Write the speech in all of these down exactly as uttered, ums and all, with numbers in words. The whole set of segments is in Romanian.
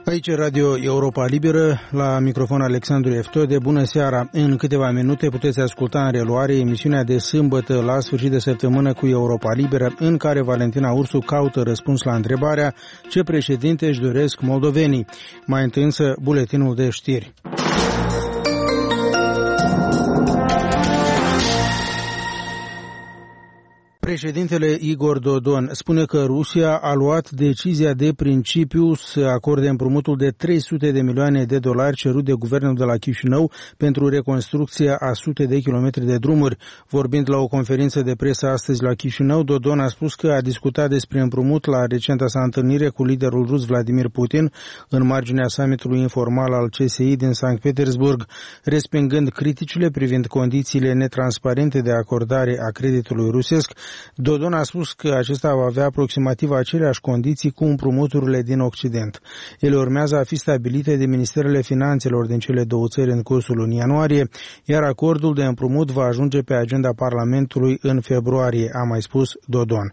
Aici Radio Europa Liberă, la microfon Alexandru Eftode. Bună seara! În câteva minute puteți asculta în reluare emisiunea de sâmbătă la sfârșit de săptămână cu Europa Liberă, în care Valentina Ursu caută răspuns la întrebarea ce președinte își doresc moldovenii. Mai întâi însă buletinul de știri. Președintele Igor Dodon spune că Rusia a luat decizia de principiu să acorde împrumutul de trei sute de milioane de dolari cerut de guvernul de la Chișinău pentru reconstrucția a sute de kilometri de drumuri. Vorbind la o conferință de presă astăzi la Chișinău, Dodon a spus că a discutat despre împrumut la recenta sa întâlnire cu liderul rus Vladimir Putin în marginea summitului informal al C S I din Sankt Petersburg, respingând criticile privind condițiile netransparente de acordare a creditului rusesc. Dodon a spus că acesta va avea aproximativ aceleași condiții cu împrumuturile din Occident. Ele urmează a fi stabilite de Ministerele Finanțelor din cele două țări în cursul lunii ianuarie, iar acordul de împrumut va ajunge pe agenda Parlamentului în februarie, a mai spus Dodon.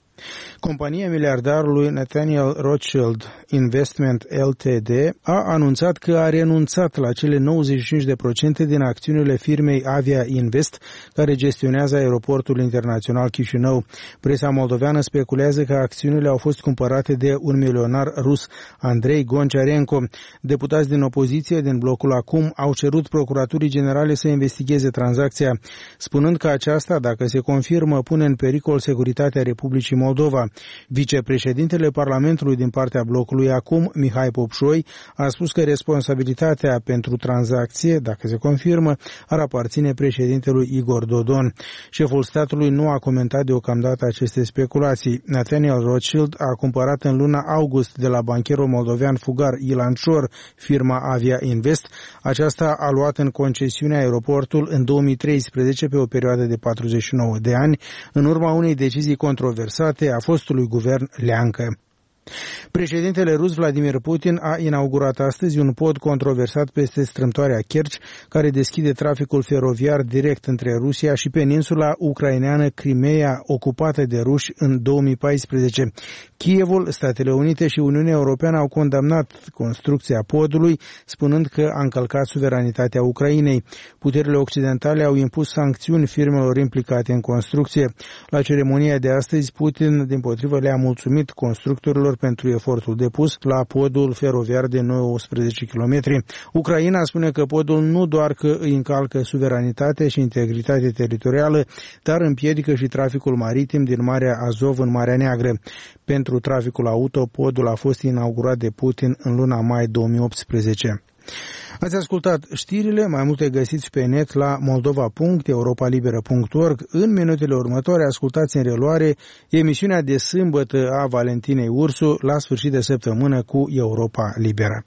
Compania miliardarului Nathaniel Rothschild Investment L T D a anunțat că a renunțat la cele nouăzeci și cinci la sută din acțiunile firmei Avia Invest, care gestionează aeroportul internațional Chișinău. Presa moldoveană speculează că acțiunile au fost cumpărate de un milionar rus, Andrei Goncharenko. Deputați din opoziție din blocul Acum au cerut Procuraturii Generale să investigheze tranzacția, spunând că aceasta, dacă se confirmă, pune în pericol securitatea Republicii Moldova. Vicepreședintele Parlamentului din partea blocului Acum, Mihai Popșoi, a spus că responsabilitatea pentru tranzacție, dacă se confirmă, ar aparține președintelui Igor Dodon. Șeful statului nu a comentat deocamdată aceste speculații. Nathaniel Rothschild a cumpărat în luna august de la bancherul moldovean fugar Ilan Șor firma Avia Invest. Aceasta a luat în concesiune aeroportul în două mii treisprezece pe o perioadă de patruzeci și nouă de ani, în urma unei decizii controversate a fostului guvern Leancă. Președintele rus Vladimir Putin a inaugurat astăzi un pod controversat peste strâmtoarea Kerch, care deschide traficul feroviar direct între Rusia și peninsula ucraineană Crimea, ocupată de ruși în două mii paisprezece. Kievul, Statele Unite și Uniunea Europeană au condamnat construcția podului, spunând că a încălcat suveranitatea Ucrainei. Puterile occidentale au impus sancțiuni firmelor implicate în construcție. La ceremonia de astăzi, Putin, dimpotrivă, le-a mulțumit constructorilor pentru efortul depus la podul feroviar de nouăsprezece kilometri. Ucraina spune că podul nu doar că îi încalcă suveranitate și integritate teritorială, dar împiedică și traficul maritim din Marea Azov în Marea Neagră. Pentru traficul auto, podul a fost inaugurat de Putin în luna mai două mii optsprezece. Ați ascultat știrile, mai multe găsiți pe net la moldova punct europa liberă punct org. În minutele următoare ascultați în reluare emisiunea de sâmbătă a Valentinei Ursu la sfârșit de săptămână cu Europa Liberă.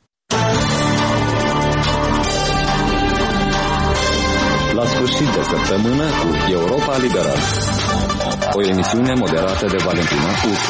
La sfârșit de săptămână cu Europa Liberă. O emisiune moderată de Valentina Ursu.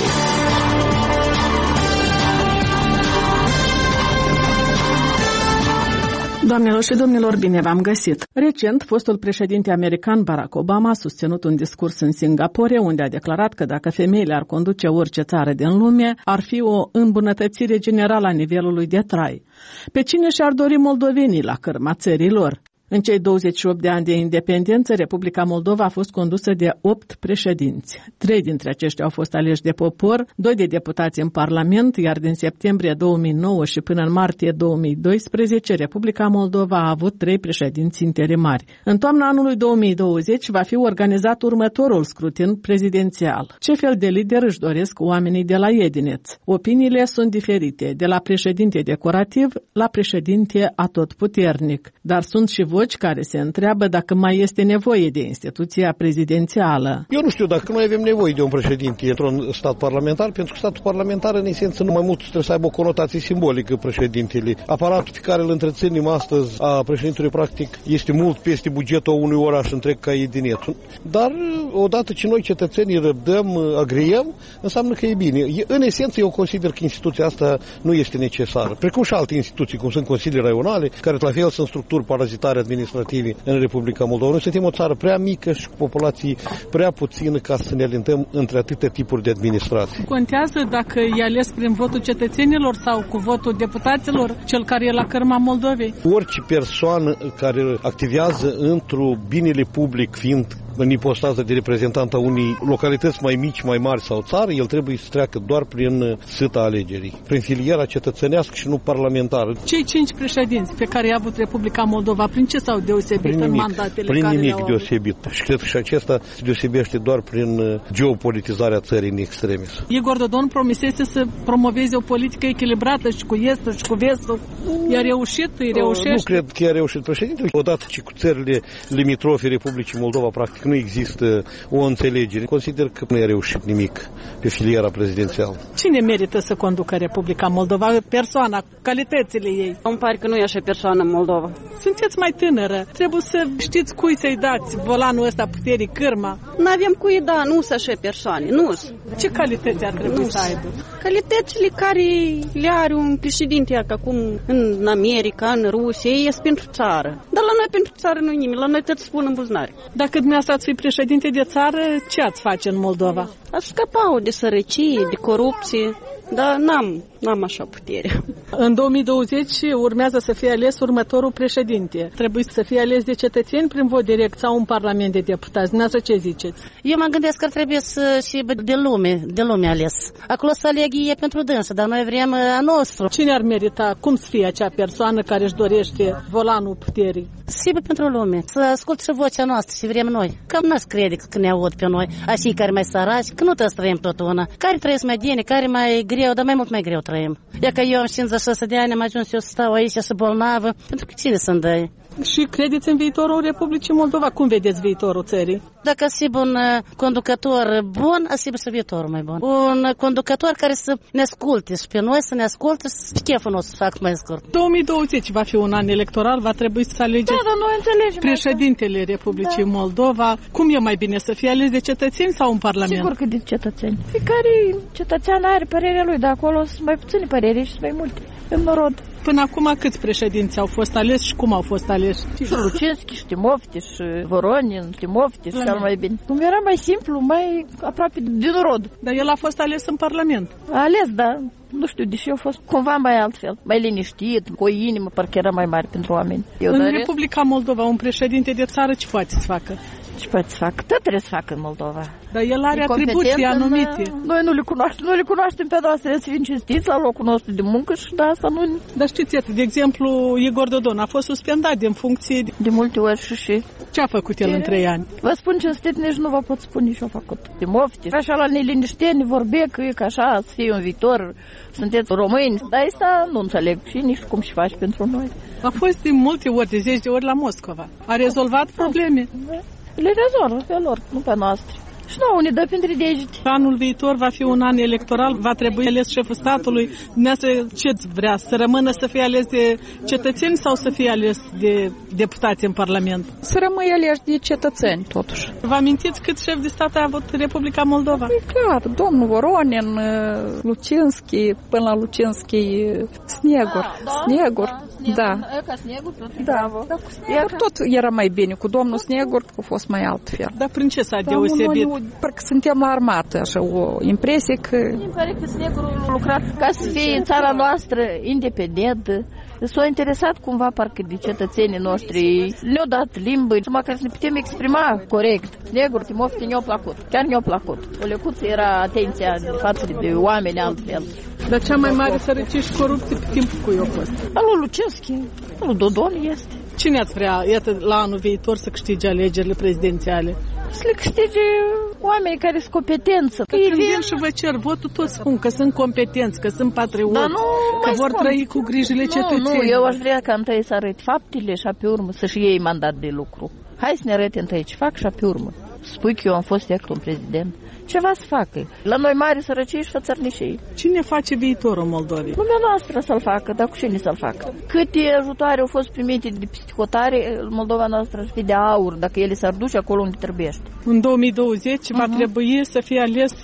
Doamnelor și domnilor, bine v-am găsit! Recent, fostul președinte american Barack Obama a susținut un discurs în Singapore, unde a declarat că dacă femeile ar conduce orice țară din lume, ar fi o îmbunătățire generală a nivelului de trai. Pe cine și-ar dori moldovenii la cârma țării lor? În cei douăzeci și opt de ani de independență, Republica Moldova a fost condusă de opt președinți. Trei dintre aceștia au fost aleși de popor, doi de deputați în Parlament, iar din septembrie două mii nouă și până în martie două mii doisprezece, Republica Moldova a avut trei președinți interimari. În toamna anului două mii douăzeci va fi organizat următorul scrutin prezidențial. Ce fel de lider își doresc oamenii de la Edineț? Opiniile sunt diferite, de la președinte decorativ la președinte atotputernic, dar sunt și voci care se întreabă dacă mai este nevoie de instituția prezidențială. Eu nu știu dacă noi avem nevoie de un președinte într-un stat parlamentar, pentru că statul parlamentar, în esență, nu mai mult trebuie să aibă o conotație simbolică președintele. Aparatul pe care îl întreținem astăzi a președintelui, practic, este mult peste bugetul unui oraș întreg ca Edineț. Dar, odată ce noi, cetățenii, răbdăm, agriem, înseamnă că e bine. În esență, eu consider că instituția asta nu este necesară. Precum și alte instituții, cum sunt consilii raionale, care la fel sunt structuri parazitare administrativi în Republica Moldova. Noi suntem o țară prea mică și cu populații prea puțină ca să ne alintăm între atâtea tipuri de administrație. Contează dacă e ales prin votul cetățenilor sau cu votul deputaților, cel care e la cărma Moldovei? Orice persoană care activează într-un binele public, fiind în ipostază de reprezentant a unei localități mai mici, mai mari sau țară, el trebuie să treacă doar prin sâta alegerii, prin filiera cetățenească și nu parlamentară. Cei cinci președinți pe care i-a avut Republica Moldova, prin ce s-au deosebit prin în nimic, mandatele prin care nimic le-au deosebit. Și cred că și acesta se deosebește doar prin geopolitizarea țării în extremis. Igor Dodon promisese să promoveze o politică echilibrată și cu estul și cu vestul. I-a reușit? Îi reușește? Nu cred că i-a reușit președintele. Odată ce cu țările limitrofe Republicii Moldova practic nu există o înțelegere, consider că nu i-a reușit nimic pe filiera prezidențială. Cine merită să conducă Republica Moldova? Persoana, calitățile ei. Îmi pare că nu e așa persoană în Moldova. Sunteți mai tânără. Trebuie să știți cui să-i dați volanul ăsta puterii, cârma. Nu avem cui da, nu sunt așa persoane, nu. Ce calități ar trebui nu să aibă? Calitățile care le are un președinte acum în America, în Rusia, ei sunt pentru țară. Dar la noi pentru țară nu-i nimic, la noi tot spun în buzunar. Dacă dumneavoastră ați fi președinte de țară, ce ați face în Moldova? Aș scăpa de sărăcie, de corupție, dar n-am, n-am așa putere. În două mii douăzeci urmează să fie ales următorul președinte. Trebuie să fie ales de cetățeni prin vot direct sau un parlament de deputați. Dumneavoastră ce ziceți? Eu mă gândesc că ar trebui să și de lume, de lume ales. Acolo să aleg e pentru dânsă, dar noi vrem a nostru. Cine ar merita, cum să fie acea persoană care își dorește volanul puterii? Sigur pentru lume, să ascult și vocea noastră și vrem noi. Cam n-aș crede că ne aud pe noi, așa care mai săraci, că nu trebuie să trăim tot una. Care trăiesc mai bine, care mai greu, dar mai mult mai greu trăim. Ia că eu am cincizeci și șase de ani, am ajuns eu să stau aici și bolnavă, pentru că cine să-mi dă? Și credeți în viitorul Republicii Moldova? Cum vedeți viitorul țării? Dacă asib un conducător bun, asib și viitorul mai bun. Un conducător care să ne asculte și pe noi să ne asculte și cheful nostru să fac mai scurt. două mii douăzeci va fi un an electoral, va trebui să alegeți da, da, noi înțelegem președintele asta. Republicii da. Moldova. Cum e mai bine, să fie ales de cetățeni sau în Parlament? Sigur că de cetățeni. Fiecare cetățean are părerea lui, dar acolo sunt mai puține păreri și sunt mai multe în nord. Până acum câți președinți au fost aleși și cum au fost aleși? Și Lucinski, și Timofti, și Voronin, Timofti, și cel mai bine. Cum era mai simplu, mai aproape din rod. Dar el a fost ales în Parlament. A ales, da. Nu știu, deși a fost cumva mai altfel, mai liniștit, cu o inimă, parcă era mai mare pentru oameni. Eu în doresc... Republica Moldova, un președinte de țară ce poate să facă? Ce poate să facă? Tot trebuie să facă în Moldova. Dar el are atribuții anumite. Noi nu le cunoaștem, noi le cunoaștem pe noastre, să fim cinstiți la locul nostru de muncă și de asta nu... Dar știți, de exemplu, Igor Dodon a fost suspendat din funcție... De multe ori și și... Ce a făcut el în trei ani? Vă spun cinstit, nici nu vă pot spune ce a făcut. Timofti, așa la nelinișteni, vorbea că e că așa, să fie un viitor, sunteți români, dar asta nu înțeleg și nici cum și faci pentru noi. A fost de multe ori, de zeci de ori la Moscova. A rezolvat probleme? Le rezolvă pe lor, nu pe noastre. Și nouă ne dă printre degete. Anul viitor va fi un an electoral, va trebui ales șeful statului. Dumneavoastră ce vrea? Să rămână să fie ales de cetățeni sau să fie ales de deputați în Parlament? Să rămâi ales de cetățeni, totuși. Vă amintiți cât șef de stat a avut Republica Moldova? E clar, domnul Voronin, Lucinski, până la Lucinski, Snegur. Snegur, da. Ca Snegur, da. Dar tot era mai bine. Cu domnul Snegur a fost mai altfel. Dar prin ce s-a deosebit? Parcă suntem la armată, așa, o impresie că... Mi pare că Snegurul a lucrat ca să fie țara noastră independentă. S-au interesat cumva parcă de cetățenii noștri. Le-au dat limbă, numai ca să ne putem exprima corect. Snegur, Timofti, ne-au plăcut. Chiar ne-au plăcut. O lecuță era atenția față de oameni altfel. Dar cea mai mare sărăcie și corupție pe timpul cui a fost? Alu Lucinski, alu Dodon este. Cine ați vrea, iată, la anul viitor să câștige alegerile prezidențiale? Să le câștige oameni care sunt competență. Că când vin și vă cer votul, toți spun că sunt competenți, că sunt patrioți, că vor spun. Trăi cu grijile nu, cetățenilor. Nu, eu aș vrea ca întâi să arăt faptele și pe urmă să-și iei mandat de lucru. Hai să ne arăte întâi ce fac și pe urmă. Spui că eu am fost iată un prezident. Ceva să facă. La noi mari sărăcii și fățărnișii. Cine face viitorul Moldovei? Lumea noastră să-l facă, dar cu cine să-l facă? Câte ajutoare au fost primite de psihotare, Moldova noastră ar fi de aur, dacă ele s-ar duce acolo unde trebuiește. În două mii douăzeci uh-huh. va trebui să fie ales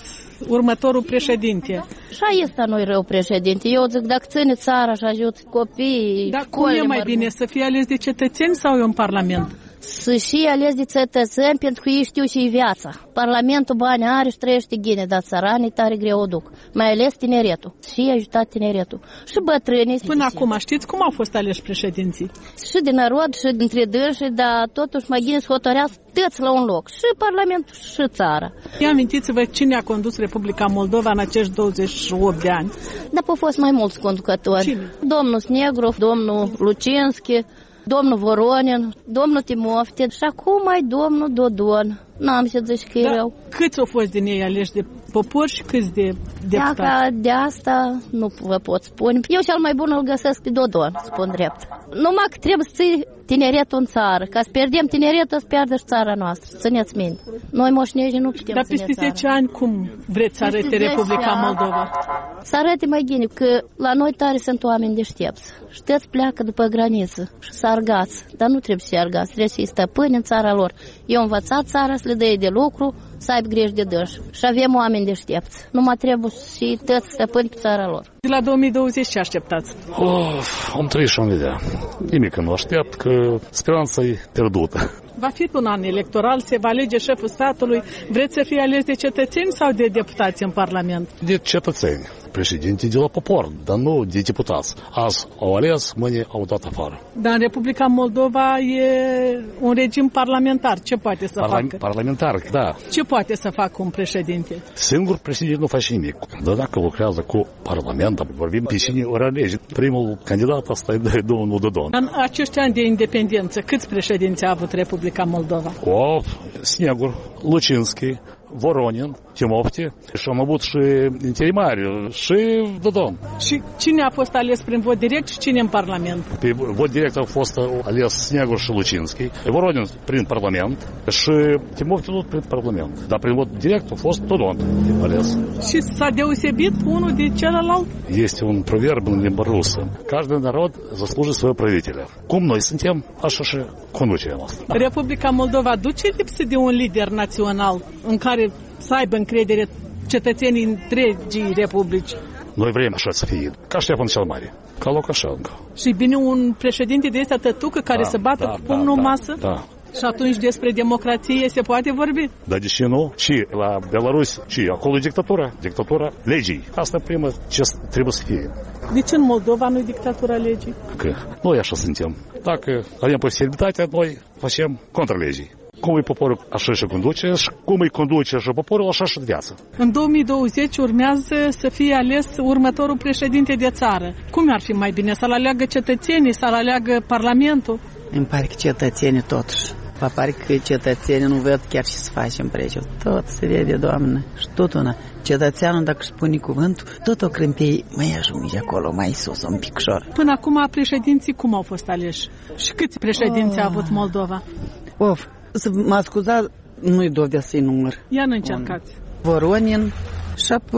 următorul președinte. Și este noi rău președinte. Eu zic, dacă ține țara și ajută copiii, dar cum e mai bine, să fie ales de cetățeni sau e în Parlament? Să și ales de cetățeni, pentru că ei știu și viața. Parlamentul bani are și trăiește ghine, dar țăranii tare greu o duc. Mai ales tineretul. Și ajutat tineretul. Și bătrânii. Până acum, știți cum au fost aleși președinții? Și din narod, și dintre dânsi, dar totuși mai ghine să hotărească toți la un loc. Și Parlamentul, și țara. Ia amintiți-vă cine a condus Republica Moldova în acești douăzeci și opt de ani. Dar au fost mai mulți conducători. Cine? Domnul Snegrov, domnul Lucinski, domnul Voronin, domnul Timofte și acum mai domnul Dodon. N-am să zic că e da, rău. Câți au fost din ei aleși de popor și câți de deputați? Dacă de asta nu vă pot spune. Eu cel mai bun îl găsesc pe Dodon, spun drept. Numai că trebuie să ții tineretul în țară. Ca să pierdem tineretul, să pierdă și țara noastră. Țineți minte. Noi moșnești nu putem. Dar peste zece ani cum vreți să arăte Republica Moldova? Să arăte mai bine că la noi tare sunt oameni deștepți. Știți, pleacă după graniță și să argați. Dar nu trebuie să se argați, trebuie să-i stăpâni în țara lor. Eu am învățat țara să le dă de lucru, să aibă grijă de dăși. Și avem oameni deștepți. Numai trebuie și toți stăpâni pe țara lor. De la două mii douăzeci ce așteptați? Oh, am trăit și am vedea. Nimic nu aștept, că speranța e pierdută. Va fi un an electoral, se va alege șeful statului. Vreți să fie ales de cetățeni sau de deputați în Parlament? De cetățeni. Președinte de la popor, dar nu de deputați. Azi au ales, mâine au dat afară. Dar în Republica Moldova e un regim parlamentar. Ce poate să Parla- facă? Parlamentar, da. Ce poate să facă un președinte? Singur președinte nu face nimic. Dar dacă lucrează cu Parlamentul, vorbim pe cine ori alege. Primul candidat asta e domnul Dodon. În acești ani de independență, câți președinți a avut Republica Moldova? O, Snegur, Lucinski, Voronin, Timofte și am avut și interimari și Dodon. Și cine a fost ales prin vot direct și cine în Parlament? Pe vot direct au fost ales Snegur și Lucinski, Voronin prin Parlament și Timofte tot prin Parlament. Dar prin vot direct a fost Dodon ales. Și s-a deosebit unul de celălalt? Este un proverb în limba rusă. Каждый народ заслужит своего правителя. Cum noi suntem, așa și conducerea noastră. Republica Moldova duce lipsă de un lider național în care să aibă încredere cetățenii întregii republici. Noi vrem așa să fie, ca Ștefan cel Mare, ca Lukashenko. Și bine un președinte de ăsta tătucă care da, să bată da, cu pumnul da, în masă? Da. Și atunci despre democrație se poate vorbi? Da, de ce nu? Și la Belarus, și acolo dictatura, dictatura legii. Asta prima ce trebuie să fie. De ce în Moldova nu e dictatura legii? Că noi așa suntem. Dacă avem posibilitatea, noi facem contra legii. Cum e poporul, așa și conduce, și cum îi conduce și poporul, așa și viață. În două mii douăzeci urmează să fie ales următorul președinte de țară. Cum ar fi mai bine? Să-l aleagă cetățenii, să-l aleagă Parlamentul? Îmi pare că cetățenii totuși. Mă pare că cetățenii nu văd chiar ce să facem prețul. Tot se vede, Doamnă, și tot una. Cetățeanul, dacă își spune cuvântul, tot o crâmpie mai ajunge acolo, mai sus, un picșor. Până acum, președinții cum au fost aleși? Și câți președinți oh. a avut Moldova? Of, să mă scuzați, nu-i dovede să-i număr. Ia nu încercați. Voronin și apă,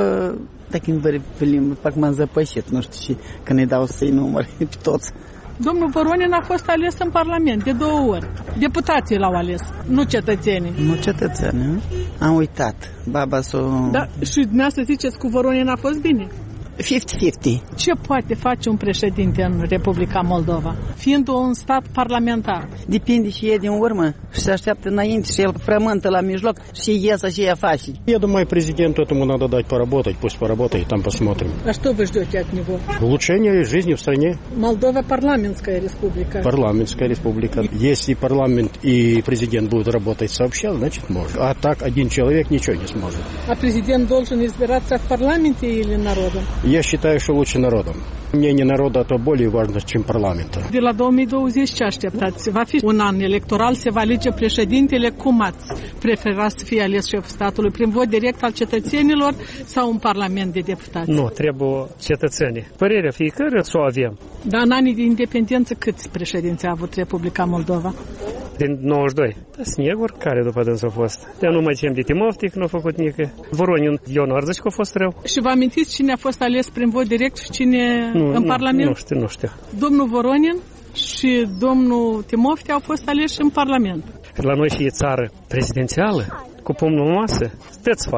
dacă îmi vări pe limbă, fac m-am zăpășit, nu știu ce, când îi dau să-i număr pe toți. Domnul Voronin a fost ales în Parlament de două ori. Deputații l-au ales, nu cetățenii. Nu cetățenii, am uitat. Baba s-o... Da, și dumneavoastră ziceți că Voronin a fost bine? cincizeci cincizeci. Ce poate face un președinte în Republica Moldova, fiind un stat parlamentar? Depinde și e din urmă și se așteaptă înainte și el frământă la mijloc și iese și ea face. Я думаю, президенту этому надо дать поработать, пусть поработает, там посмотрим. А что вы ждете от него? Улучшение жизни в стране. Молдова парламентская республика. Парламентская республика. Если парламент и президент будут работать сообща, значит может. А так один человек ничего не сможет. А президент должен избираться в парламенте или народом? Я считаю, что лучше народом. Мнение народа то более важно, чем парламента. De la două mii douăzeci ce așteptați? Va fi un an electoral, se va alege președintele. Cum ați prefera să fie ales șeful statului? Prin vot direct al cetățenilor sau un parlament de deputați? Nu, trebuie cetățenii. Părerea fiecare să o avem. Dar în anii de independență câți președinți a avut Republica Moldova? Din nouăzeci și doi. Da, Snegur, care după dânsul a fost. Eu nu mai țin de Timofte, că nu a făcut nică. Voronin, eu nu ar zice că a fost rău. Și vă amintiți cine a fost ales prin vot direct și cine nu, în nu, Parlament? Nu știu, nu știu. Domnul Voronin și domnul Timofte au fost aleși în Parlament. La noi și e țară prezidențială, cu pumnul în masă, stăți faci.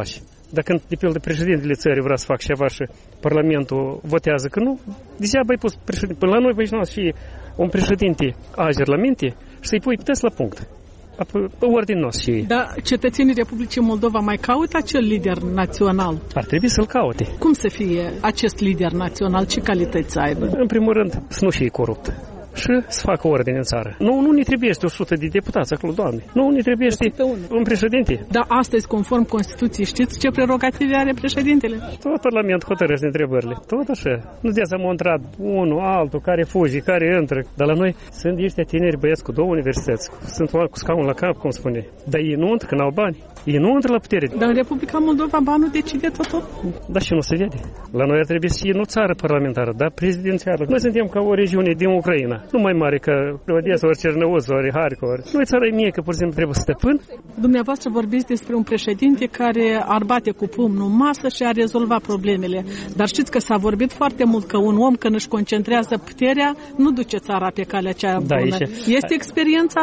Dacă, de pildă, președintele țării vrea să facă ceva și Parlamentul votează că nu, degeaba ai pus președinte. Până la noi, băi, să fie un președinte ager la minte și să-i pui test la punct. Pe ordine nostru și ei. Dar cetățenii Republicii Moldova mai caută acel lider național? Ar trebui să-l caute. Cum să fie acest lider național? Ce calități să aibă? În primul rând, să nu fie corupt și să facă ordine în țară. Nu, nu ne trebuie o sută de deputați acolo, Doamne. Nu ne trebuie un președinte. Dar astăzi, conform Constituției, știți ce prerogative are președintele? Tot Parlamentul hotărăște întrebările. Tot așa. Nu de să mă întrebat unul, altul, care fugi, care intră. Dar la noi sunt ăștia tineri băieți cu două universități. Sunt cu scaun la cap, cum spune. Dar ei nu intră, că n-au bani. Ei nu intră la putere. Dar în Republica Moldova banul decide totul? Dar și nu se vede. La noi ar trebui să fie nu țară parlamentară, dar prezidențială. Noi suntem ca o regiune din Ucraina. Nu mai mare ca Odessa, ori Cernăuț, ori Harkov. Noi țara e mică, pur și simplu trebuie stăpân. Dumneavoastră vorbiți despre un președinte care ar bate cu pumnul în masă și ar rezolva problemele. Dar știți că s-a vorbit foarte mult că un om când își concentrează puterea, nu duce țara pe calea cea bună. Da, este experiența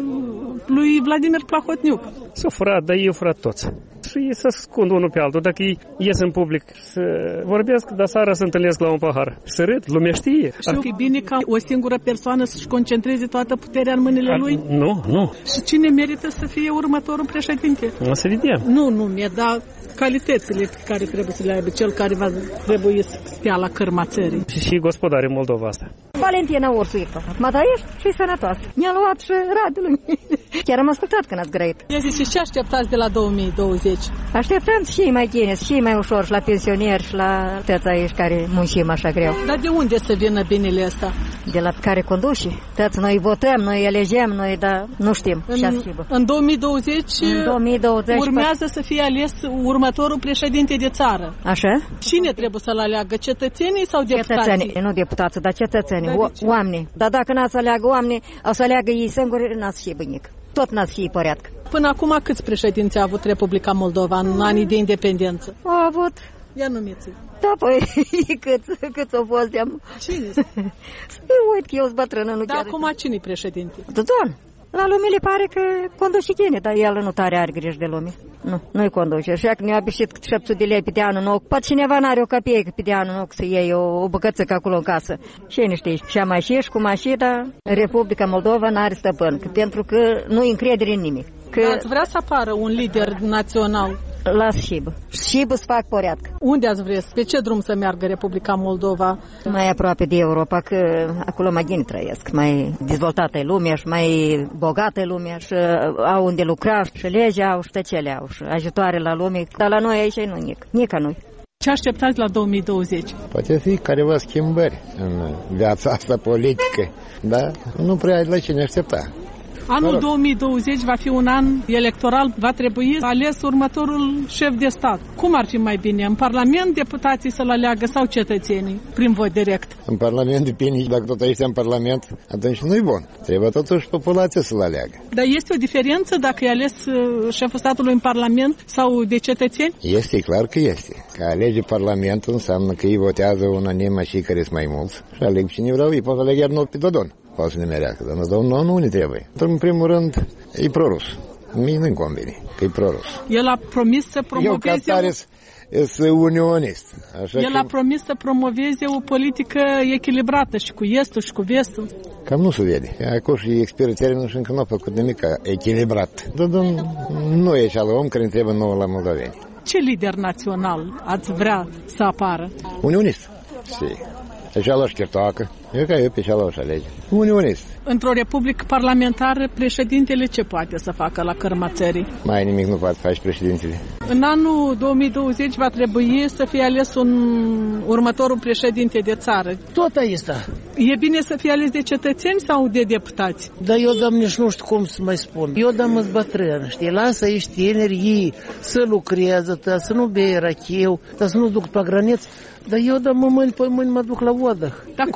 lui Vladimir Plahotniuc. S-a furat, dar ei au furat toți. Și ei se ascund unul pe altul. Dacă ei ies în public să vorbesc, dar seara se întâlnesc la un pahar. Și să râd, lumea știe. Și ar fi bine ca o singură persoană să-și concentreze toată puterea în mâinile Ar, lui? Nu, nu. Și cine merită să fie următorul președinte? O să vedem. Nu, nu, mi-e da calitățile pe care trebuie să le aibă cel care va trebui să stea la cârma țării. Și, și gospodare Moldova asta. Valentina Ursuică. Mă trăiești și sănătos. Mi-a luat și radul. Chiar am ascultat când ați grăit. Ia zice, ce așteptați de la două mii douăzeci? Așteptăm și mai bine, și mai ușor, și la pensionieri, și la tăți aici care muncim așa greu. Dar de unde să vină binele ăsta? De la care conduși. Tăți noi votăm, noi elegem, noi, dar nu știm. În, în două mii douăzeci, în două mii douăzeci urmează să fie ales următorul președinte de țară. Așa? Cine trebuie să-l aleagă? Cetățenii sau deputații? Cetățenii, nu deputații, dar cetățenii, da, oameni. Dar dacă n-ați să aleagă oameni, o să aleagă ei singuri, n-ați fi bunic. Tot n-ați fi păreatcă. Până acum câți președinți a avut Republica Moldova în anii de independență? A avut. Ia numiți. Da, păi, câți, câți au fost de-am... Cine? Uit că eu sunt bătrână, nu Dar chiar... acum cine-i președinte? Dodon. La lume le pare că conduce gine, dar el nu tare are grijă de lume. Nu, nu-i conduce. Așa că ne-a bișit șapte sute de lei pe de anul nou. Poate cineva n-are o căpie pe de anul nou să iei o, o băcățică acolo în casă. Și nu știi. Și am și cu mașina, Republica Moldova n-are stăpân, pentru că nu-i încredere în nimic. Că... Ați vrea să apară un lider național? La Șibă. Șibă să fac poreatcă. Unde ați vrea? Pe ce drum să meargă Republica Moldova? Mai aproape de Europa, că acolo mai bine trăiesc. Mai dezvoltată e lumea și mai bogată e lumea și au unde lucra și legea au și tăcele au și ajutoare la lume. Dar la noi aici nu nic. Nica nu. Ce așteptați la două mii douăzeci? Poate fi careva schimbări în viața asta politică, dar nu prea ai la cine aștepta. Anul două mii douăzeci va fi un an electoral, va trebui ales următorul șef de stat. Cum ar fi mai bine? În Parlament deputații să-l aleagă sau cetățenii prin vot direct? În Parlament depinde, dacă tot ești în Parlament, atunci nu-i bun. Trebuie totuși populația să-l aleagă. Dar este o diferență dacă e ales șeful statului în Parlament sau de cetățeni? Este, clar că este. Că alege Parlamentul înseamnă că ei votează unanim și care sunt mai mulți și aleg cine vreau, ei pot alege iar nou pe Dodon. Poate să ne merească, dar nu, nu, nu ne trebuie. În primul rând, e prorus. Mie nu-mi convine că e prorus. El a promis să promoveze... Eu, ca tare, sunt unionist. Așa El că... a promis să promoveze o politică echilibrată și cu estul și cu vestul. Cam nu se vede. Acum și experții termenul și încă nu a făcut nimic echilibrat. Dar nu e așa om care ne trebuie nouă la moldoveni. Ce lider național ați vrea să apară? Unionist. Si. Așa la șchertoacă. Eu ca eu pe așa la așa lege. Unionist. Într-o republică parlamentară, președintele ce poate să facă la cârma țării? Mai nimic nu poate face președintele. În anul două mii douăzeci va trebui să fie ales un următorul președinte de țară. Tot aici. E bine să fie ales de cetățeni sau de deputați? Dar eu, doamne, nici nu știu cum să mai spun. Eu, doamne, sunt bătrân, știi? Lasă aici tineri, ei să lucreze, să nu bei racheu, să nu duc pe graniță. Dar eu, doamne, mâini pe mâini mă duc la vodă. Dar cum ar trebui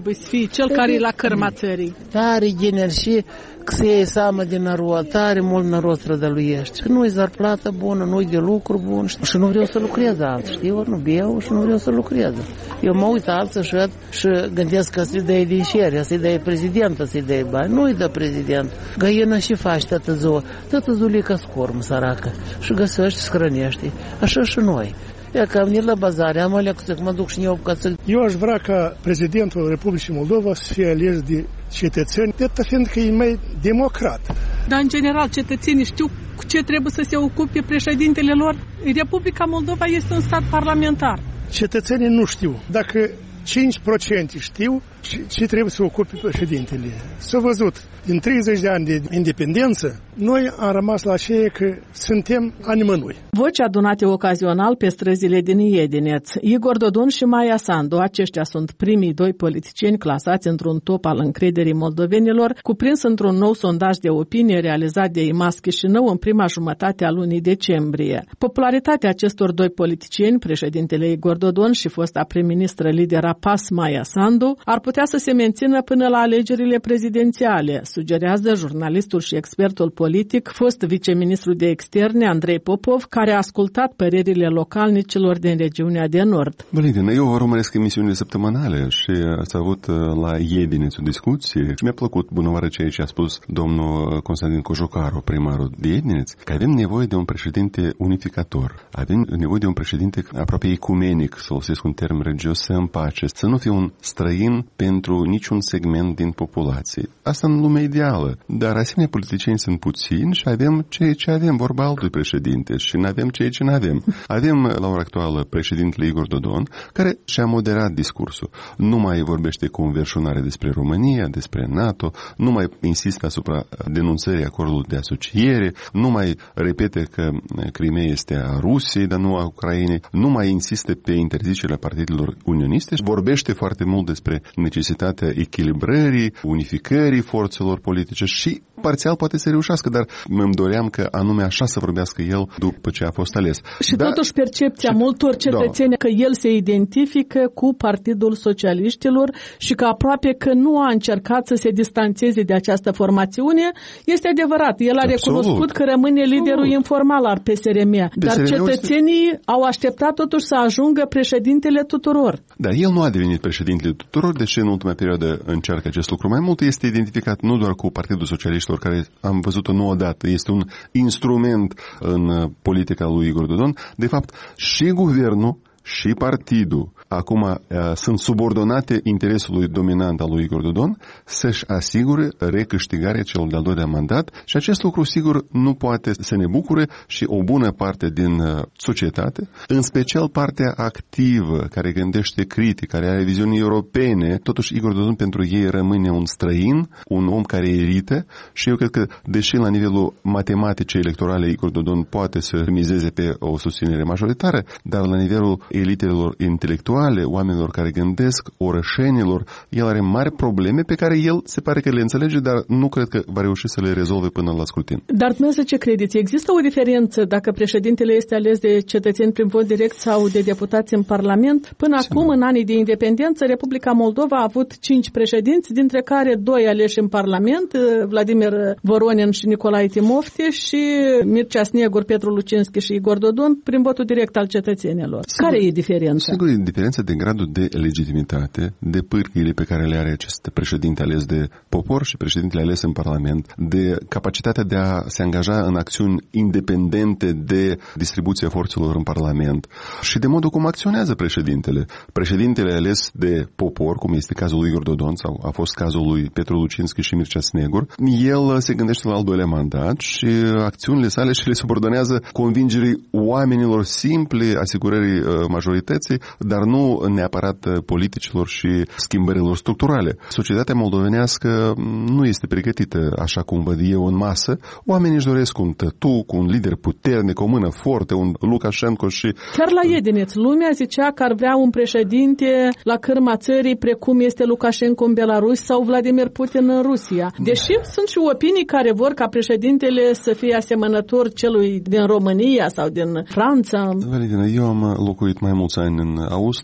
trebuie să fie cel care e la cărma țării? Tare generi și că se iei seama din narod, tare mult narod strădăluiește. Și nu-i zarplată bună, nu-i de lucru bun și nu vreau să lucrez alții, știi? Ori nu beau și nu vreau să lucrez. Eu mă uit alții și, și gândesc că să-i dă din șeria, să-i dă prezidentă, să-i dă bani. Nu-i dă prezident. Găină și faci tătă ziua, tătă zulică scurmă, săracă. Și găsești, scrănești. Așa și noi. E că am venit la bazare, am ales să mă duc și eu ca să... Eu aș vrea ca prezidentul Republicii Moldova să fie ales de cetățeni, de fiindcă e mai democrat. Dar, în general, cetățenii știu cu ce trebuie să se ocupe președintele lor? Republica Moldova este un stat parlamentar. Cetățenii nu știu. Dacă cinci la sută știu ce trebuie să ocupe președintele. S-a văzut, din treizeci de ani de independență, noi am rămas la aceea că suntem animănui. Voci adunate ocazional pe străzile din Iedineț. Igor Dodon și Maia Sandu, aceștia sunt primii doi politicieni clasați într-un top al încrederii moldovenilor, cuprins într-un nou sondaj de opinie realizat de I M A S Chișinău în prima jumătate a lunii decembrie. Popularitatea acestor doi politicieni, președintele Igor Dodon și fosta prim-ministră lidera P A S Maia Sandu, ar putea să se mențină până la alegerile prezidențiale, sugerează jurnalistul și expertul politic, fost viceministru de externe Andrei Popov, care a ascultat părerile localnicilor din regiunea de nord. Valentina, eu urmăresc emisiunile săptămânale și ați avut la Iedineț o discuție și mi-a plăcut bunăoară ceea ce a spus domnul Constantin Cojocaru, primarul de Iedineț, că avem nevoie de un președinte unificator, avem nevoie de un președinte aproape ecumenic, să folosesc un termen religios, să împace, să nu fie un străin pentru niciun segment din populație. Asta în lumea ideală, dar asemenea politicieni sunt puțini și avem ceea ce avem, vorba altui președinte, și nu avem ceea ce nu avem. Avem la ora actuală președintele Igor Dodon, care și-a moderat discursul. Nu mai vorbește cu înverșunare despre România, despre NATO, nu mai insistă asupra denunțării acordului de asociere, nu mai repete că Crimea este a Rusiei, dar nu a Ucrainei, nu mai insistă pe interzicerea partidelor unioniste și vorbește foarte mult despre necesitatea echilibrării, unificării forțelor politice și parțial poate să reușească, dar îmi doream că anume așa să vorbească el după ce a fost ales. Și da, totuși percepția și, multor cetățeni da. că el se identifică cu Partidul Socialiștilor și că aproape că nu a încercat să se distanțeze de această formațiune, este adevărat. El a Absolut. recunoscut că rămâne liderul Absolut. informal al P S R M, dar P S R M cetățenii este... au așteptat totuși să ajungă președintele tuturor. Dar el nu a devenit președintele tuturor, deși în ultima perioadă încearcă acest lucru. Mai mult este identificat nu doar cu Partidul Socialiștilor, care am văzut-o nu odată, este un instrument în politica lui Igor Dodon. De fapt, și guvernul și partidul acum uh, sunt subordonate interesului dominant al lui Igor Dodon să-și asigure recâștigarea celor de-al doilea mandat și acest lucru sigur nu poate să ne bucure și o bună parte din uh, societate, în special partea activă, care gândește critic, care are viziuni europene. Totuși Igor Dodon pentru ei rămâne un străin, un om care irită și eu cred că, deși la nivelul matematicii electorale Igor Dodon poate să mizeze pe o susținere majoritară, dar la nivelul elitelor intelectuale, oamenilor care gândesc, orășenilor, el are mari probleme pe care el se pare că le înțelege, dar nu cred că va reuși să le rezolve până la scrutin. Dar dumneavoastră ce credeți? Există o diferență dacă președintele este ales de cetățeni prin vot direct sau de deputați în Parlament? Până Sim. acum, în anii de independență, Republica Moldova a avut cinci președinți, dintre care doi aleși în Parlament, Vladimir Voronin și Nicolae Timofte, și Mircea Snegur, Petru Lucinski și Igor Dodon, prin votul direct al cetățenilor. Sigur. Care e diferența? Sigur, e diferența de gradul de legitimitate, de pârghile pe care le are acest președinte ales de popor și președintele ales în Parlament, de capacitatea de a se angaja în acțiuni independente de distribuția forțelor în Parlament și de modul cum acționează președintele. Președintele ales de popor, cum este cazul lui Igor Dodon sau a fost cazul lui Petru Lucinski și Mircea Snegur, el se gândește la al doilea mandat și acțiunile sale și le subordonează convingerii oamenilor simple, asigurării majorității, dar nu neapărat politicilor și schimbărilor structurale. Societatea moldovenească nu este pregătită, așa cum văd eu, în masă. Oamenii își doresc un tătuc, un lider puternic, o mână forte, un Lukashenko și... Chiar la Iedineț, lumea zicea că ar vrea un președinte la cârma țării, precum este Lukashenko în Belarus sau Vladimir Putin în Rusia. Deși da. sunt și opinii care vor ca președintele să fie asemănător celui din România sau din Franța. Valentina, eu am locuit mai mulți ani în Austria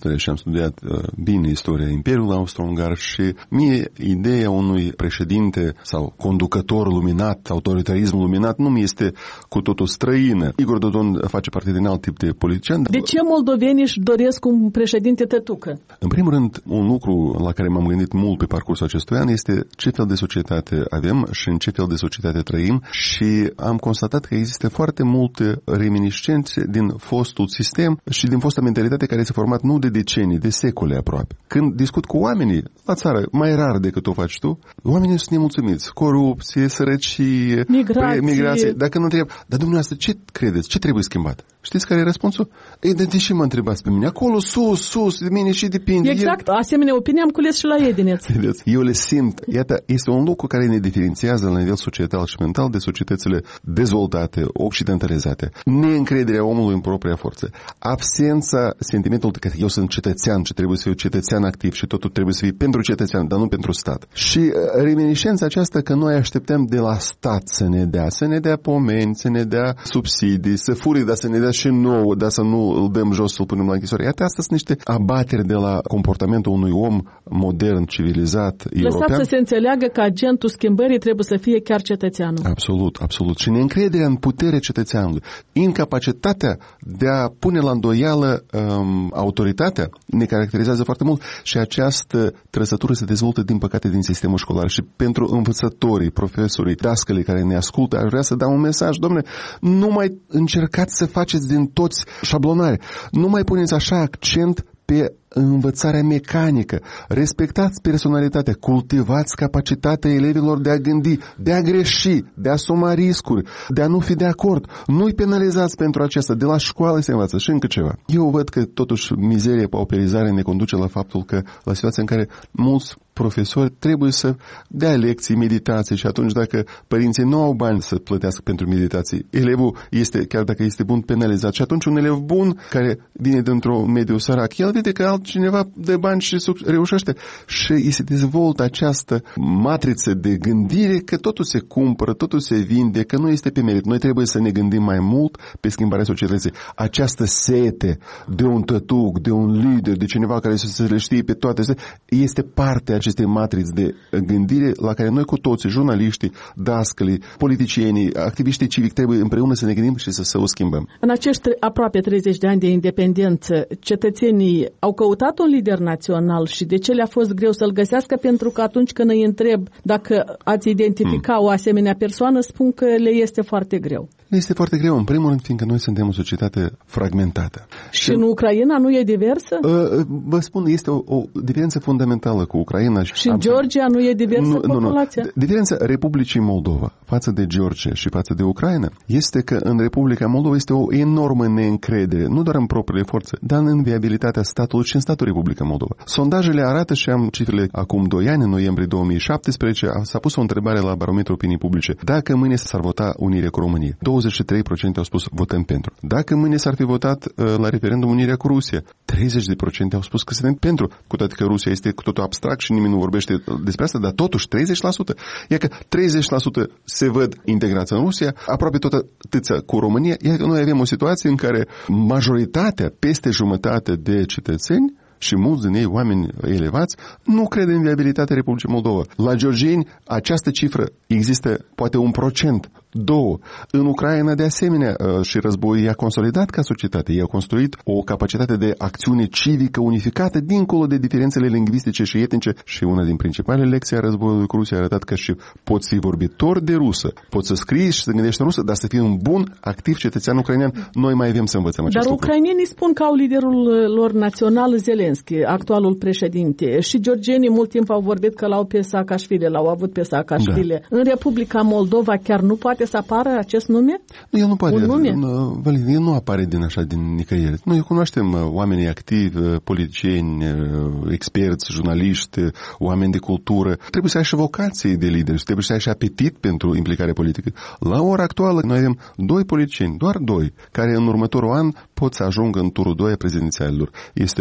istorie și am studiat uh, bine istoria Imperiului Austro-Ungar și mie ideea unui președinte sau conducător luminat, autoritarism luminat, nu mi este cu totul străină. Igor Dodon face parte din alt tip de politician. De ce moldovenii își doresc un președinte tătucă? În primul rând, un lucru la care m-am gândit mult pe parcursul acestui an este ce fel de societate avem și în ce fel de societate trăim și am constatat că există foarte multe reminiscențe din fostul sistem și din fosta mentalitate care s-a format nu de decenii, de secole aproape. Când discut cu oamenii la țară, mai rar decât o faci tu, oamenii sunt nemulțumiți. Corupție, sărăcie, migrație. migrație. Dacă nu întreb, dar dumneavoastră ce credeți? Ce trebuie schimbat? Știți care e răspunsul? Ei, de ce mă întrebați pe mine? Acolo, sus, sus, de mine și depinde. Exact, El... asemenea opinie am cules și la Edineț. Eu le simt. Iată, este un lucru care ne diferențiază la nivel societal și mental de societățile dezvoltate, occidentalizate. Neîncrederea omului în propria forță. Absența sentimentului că eu sunt cetățean și trebuie să fiu cetățean activ și totul trebuie să fie pentru cetățean, dar nu pentru stat. Și reminiscența aceasta că noi așteptăm de la stat să ne dea, să ne dea pomeni, să ne dea subsidii, să fure, dar să ne dea și nouă, dar să nu îl dăm jos, să-l punem la închisoare. Iată, astea sunt niște abateri de la comportamentul unui om modern, civilizat, european. Lăsați să se înțeleagă că agentul schimbării trebuie să fie chiar cetățeanul. Absolut, absolut. Și neîncrederea în puterea cetățeanului, incapacitatea de a pune la îndoială um, autoritatea, ne caracterizează foarte mult și această trăsătură se dezvoltă, din păcate, din sistemul școlar. Și pentru învățătorii, profesorii, dascălii care ne ascultă, aș vrea să dau un mesaj. Dom'le, nu mai încercați să faceți din toți șablonare. Nu mai puneți așa accent pe învățarea mecanică. Respectați personalitatea, cultivați capacitatea elevilor de a gândi, de a greși, de a asuma riscuri, de a nu fi de acord. Nu-i penalizați pentru aceasta. De la școală se învață. Și încă ceva. Eu văd că totuși mizerie, pauperizare ne conduce la faptul că la situația în care mulți profesori trebuie să dea lecții, meditații și atunci dacă părinții nu au bani să plătească pentru meditații, elevul este, chiar dacă este bun, penalizat. Și atunci un elev bun care vine dintr-un mediu sărac, el vede că altcineva dă bani și reușește. Și îi se dezvoltă această matriță de gândire că totul se cumpără, totul se vinde, că nu este pe merit. Noi trebuie să ne gândim mai mult pe schimbarea societății. Această sete de un tătuc, de un lider, de cineva care să se le știe pe toate, este parte a aceste matriți de gândire la care noi cu toții, jurnaliștii, dascălii, politicienii, activiștii civici, trebuie împreună să ne gândim și să, să o schimbăm. În acești aproape treizeci de ani de independență, cetățenii au căutat un lider național și de ce le-a fost greu să-l găsească? Pentru că atunci când îi întreb dacă ați identifica hmm. o asemenea persoană, spun că le este foarte greu. Le este foarte greu, în primul rând, fiindcă noi suntem o societate fragmentată. Și, și în Ucraina nu e diversă? Uh, vă spun, este o, o diferență fundamentală cu Ucraina. Și în Georgia nu e diversă nu, populația? Nu, nu. Diferența Republicii Moldova față de Georgia și față de Ucraina este că în Republica Moldova este o enormă neîncredere, nu doar în propriile forțe, dar în viabilitatea statului și în statul Republica Moldova. Sondajele arată, și am cifrele acum doi ani, în noiembrie două mii șaptesprezece, s-a pus o întrebare la Barometrul Opinii Publice. Dacă mâine s-ar vota unirea cu România, douăzeci și trei la sută au spus votăm pentru. Dacă mâine s-ar fi votat uh, la referendum unirea cu Rusia, treizeci la sută au spus că suntem pentru. Cu toate că Rusia este cu totul abstract și nimeni nu vorbește despre asta, dar totuși treizeci la sută. Iar că treizeci la sută se văd integrați în Rusia, aproape tot atâția cu România, iar că noi avem o situație în care majoritatea, peste jumătate de cetățeni și mulți din ei, oameni elevați, nu cred în viabilitatea Republicii Moldova. La georgieni, această cifră există poate un procent, două. În Ucraina, de asemenea, și războiul i-a consolidat ca societate. I-a construit o capacitate de acțiune civică unificată dincolo de diferențele lingvistice și etnice. Și una din principalele lecții a războiului cu Rusia a arătat că și poți fi vorbitor de rusă, poți să scrii și să gândești în rusă, dar să fii un bun, activ cetățean ucrainean. Noi mai avem să învățăm acest lucru. lucru. Dar ucrainenii spun că au liderul lor național Zelenski, actualul președinte. Și georgienii mult timp au vorbit că l-au pe Saakashvili, l-au avut pe Saakashvili. Da. În Republica Moldova chiar nu poate să apară acest nume? Nu, el nu poate. Un nume? Valin, el nu apare din așa, din nicăieri. Noi cunoaștem oamenii activi, politicieni, experți, jurnaliști, oameni de cultură. Trebuie să ai și vocație de lider și trebuie să ai și apetit pentru implicare politică. La ora actuală, noi avem doi politicieni, doar doi, care în următorul an pot să ajungă în turul doi a prezidențialilor. Este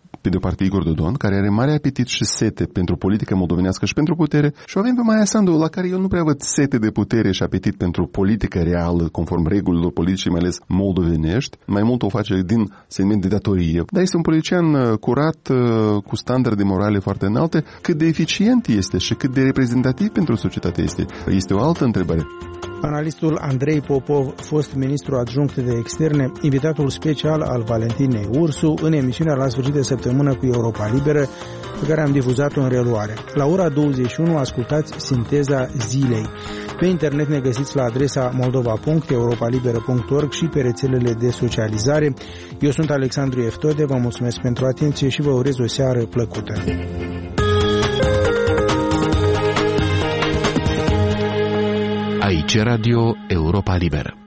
pe de o parte Igor Dodon, care are mare apetit și sete pentru politică moldovenească și pentru putere, și o avem pe Maia Sandu, la care eu nu prea văd sete de putere și apetit pentru politică reală, conform regulilor politice, mai ales moldovenești. Mai mult o face din segment de datorie. Dar este un politician curat, cu standarde morale foarte înalte. Cât de eficient este și cât de reprezentativ pentru societate este, este o altă întrebare. Analistul Andrei Popov, fost ministru adjunct de externe, invitatul special al Valentinei Ursu, în emisiunea La sfârșit de săptămână cu Europa Liberă, pe care am difuzat-o în reluare. La ora douăzeci și unu ascultați Sinteza Zilei. Pe internet ne găsiți la adresa moldova punct europalibera punct org și pe rețelele de socializare. Eu sunt Alexandru Eftode, vă mulțumesc pentru atenție și vă urez o seară plăcută. Aici Radio Europa Liberă.